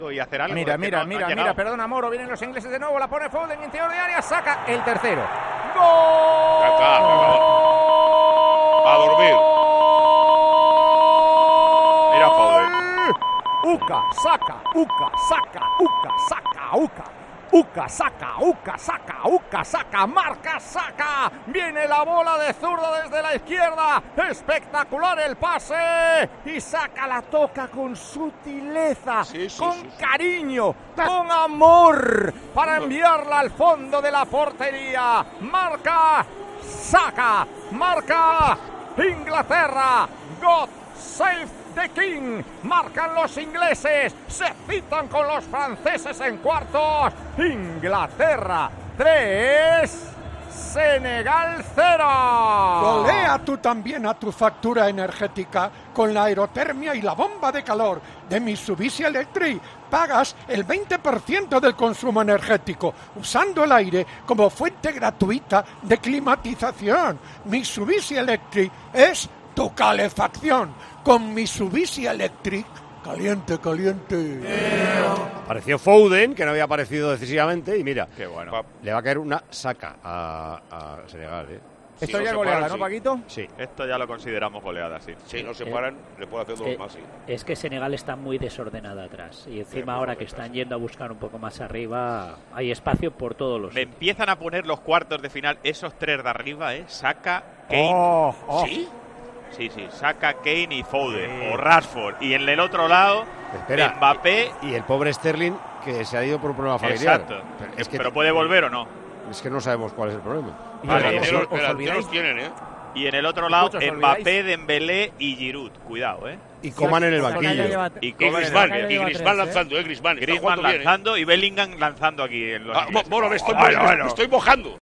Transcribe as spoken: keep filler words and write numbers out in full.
y hacer algo. Mira, mira, no, mira, no mira, perdona Moro, vienen los ingleses de nuevo, la pone Foden, interior de área, saca el tercero. ¡Gol! Acá, a dormir. Mira Foden. Uca, saca, Uca, saca, Uca, saca, Uca. Uca, saca, Uca, saca, Uca, saca, marca, saca. Viene la bola de zurda desde la izquierda. Espectacular el pase. Y saca, la toca con sutileza, sí, sí, con sí, sí. cariño, con amor, para enviarla al fondo de la portería. Marca, saca, marca Inglaterra. God save the King. Marcan los ingleses, se citan con los franceses en cuartos. Inglaterra tres, Senegal cero. Golea tú también a tu factura energética con la aerotermia y la bomba de calor de Mitsubishi Electric. Pagas el veinte por ciento del consumo energético usando el aire como fuente gratuita de climatización. Mitsubishi Electric es tu calefacción. Con Mitsubishi Electric, caliente, caliente. Apareció Foden, que no había aparecido decisivamente, y mira, Qué bueno. va, le va a caer una saca a, a Senegal, ¿eh? Esto no ya se goleada, paran, ¿no, sí. Paquito? Sí. Esto ya lo consideramos goleada, sí. Si no se Eh, paran, le puedo hacer dos Eh, más, sí. es que Senegal está muy desordenada atrás y encima Sí, ahora que están yendo a buscar un poco más arriba hay espacio por todos los Me sitios. empiezan a poner los cuartos de final, esos tres de arriba, ¿eh? Saka, Kane. Oh, oh. ¿Sí? Sí, sí, Saka, Kane y Foden. O Rashford. Y en el otro lado, Espera, Mbappé. Y el pobre Sterling, que se ha ido por un problema familiar. Exacto. Pero, es que, Pero puede volver o no. es que no sabemos cuál es el problema. Vale, Los os- delanteros- os olvidáis. delanteros tienen, ¿eh? Y en el otro lado, Escucha, ¿os Mbappé, olvidáis? Dembélé y Giroud. Cuidado, ¿eh? Y Coman en el Saka ya banquillo. lleva- Y Y Coman en el Griezmann, Saka ya y lleva Griezmann tres, ¿eh? lanzando, ¿eh? Griezmann. Está Griezmann jugando bien, ¿eh? lanzando y Bellingham lanzando aquí en los Ah, ingleses. bueno, me estoy, Bueno, bueno. me estoy mojando.